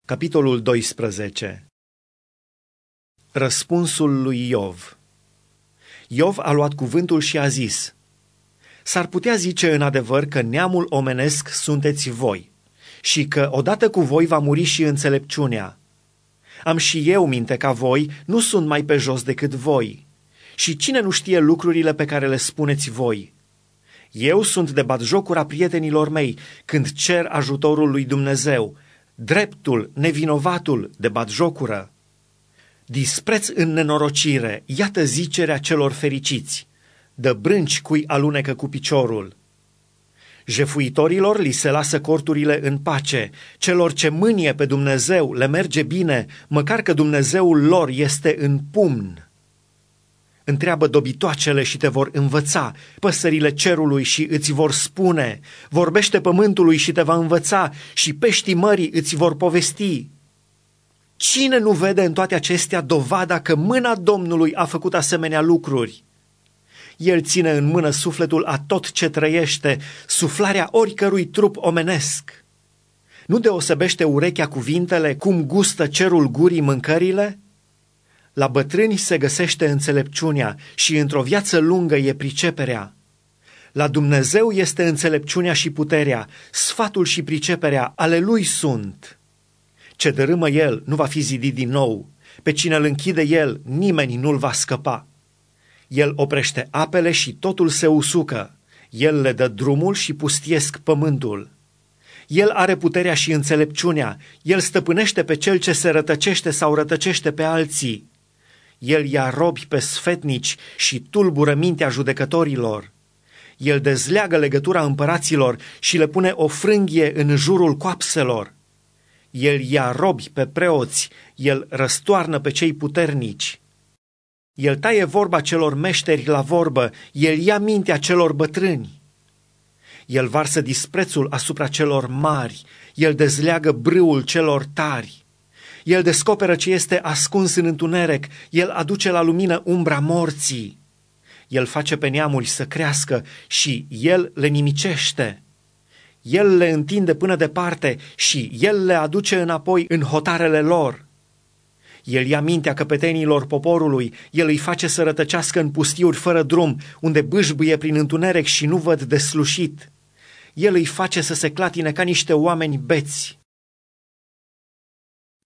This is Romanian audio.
Capitolul 12. Răspunsul lui Iov. Iov a luat cuvântul și a zis: S-ar putea zice în adevăr că neamul omenesc sunteți voi și că odată cu voi va muri și înțelepciunea. Am și eu minte ca voi, nu sunt mai pe jos decât voi. Și cine nu știe lucrurile pe care le spuneți voi? Eu sunt de batjocura prietenilor mei când cer ajutorul lui Dumnezeu, dreptul, nevinovatul de batjocură. Dispreț în nenorocire, iată zicerea celor fericiți, dă brânci cui alunecă cu piciorul. Jefuitorilor li se lasă corturile în pace, celor ce mânie pe Dumnezeu le merge bine, măcar că Dumnezeul lor este în pumn. Întreabă dobitoacele și te vor învăța, păsările cerului și îți vor spune, vorbește pământului și te va învăța și peștii mării îți vor povesti. Cine nu vede în toate acestea dovada că mâna Domnului a făcut asemenea lucruri? El ține în mână sufletul a tot ce trăiește, suflarea oricărui trup omenesc. Nu deosebește urechea cuvintele, cum gustă cerul gurii mâncările? La bătrâni se găsește înțelepciunea și într-o viață lungă e priceperea. La Dumnezeu este înțelepciunea și puterea, sfatul și priceperea ale Lui sunt. Ce dărâmă El nu va fi zidit din nou, pe cine îl închide El nimeni nu-l va scăpa. El oprește apele și totul se usucă, El le dă drumul și pustiesc pământul. El are puterea și înțelepciunea, El stăpânește pe cel ce se rătăcește sau rătăcește pe alții. El ia robi pe sfetnici și tulbură mintea judecătorilor. El dezleagă legătura împăraților și le pune o frânghie în jurul coapselor. El ia robi pe preoți, El răstoarnă pe cei puternici. El taie vorba celor meșteri la vorbă, El ia mintea celor bătrâni. El varsă disprețul asupra celor mari, El dezleagă brâul celor tari. El descoperă ce este ascuns în întuneric, El aduce la lumină umbra morții. El face pe neamuri să crească și El le nimicește. El le întinde până departe și El le aduce înapoi în hotarele lor. El ia mintea căpetenilor poporului, El îi face să rătăcească în pustiuri fără drum, unde bâșbâie prin întuneric și nu văd deslușit. El îi face să se clatine ca niște oameni beți.